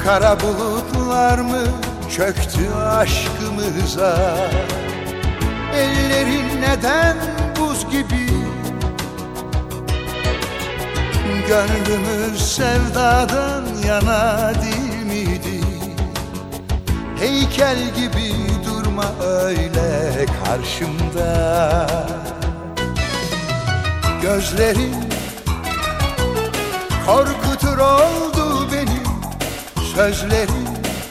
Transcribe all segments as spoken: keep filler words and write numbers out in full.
Kara bulutlar mı çöktü aşkımıza? Ellerin neden buz gibi? Gönlümüz sevdadan yana değil miydi? Heykel gibi durma öyle karşımda. Gözlerin korkutur oldu benim, sözlerin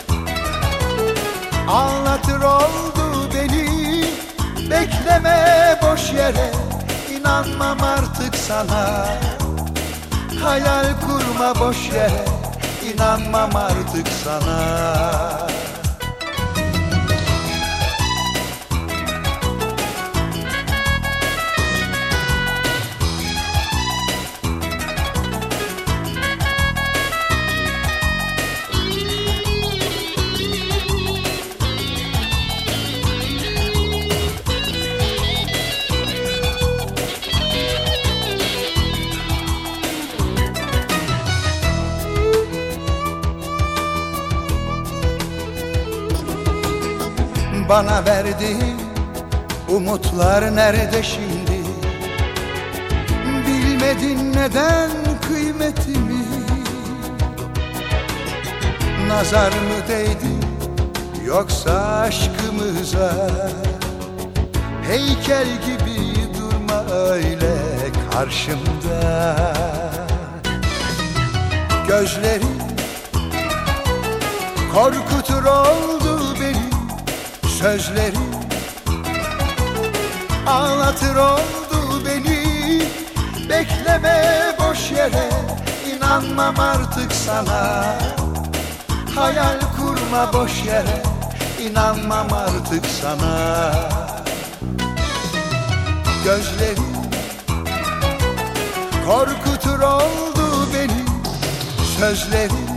ağlatır oldu beni. Bekleme boş yere, inanmam artık sana. Hayal kurma boş yere, inanmam artık sana. Bana verdiğin umutlar nerede şimdi? Bilmedin neden kıymetimi? Nazar mı değdi yoksa aşkımıza? Heykel gibi durma öyle karşımda. Gözlerin korkutur oldu beni, sözlerin ağlatır oldu beni. Bekleme boş yere, inanmam artık sana. Hayal kurma boş yere, inanmam artık sana. Gözlerin korkutur oldu beni, sözlerin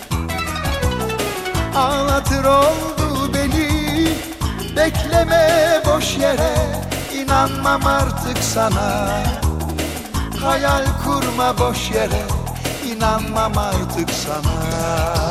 ağlatır oldu beni. Bekleme boş yere, inanmam artık sana. Hayal kurma boş yere, inanmam artık sana.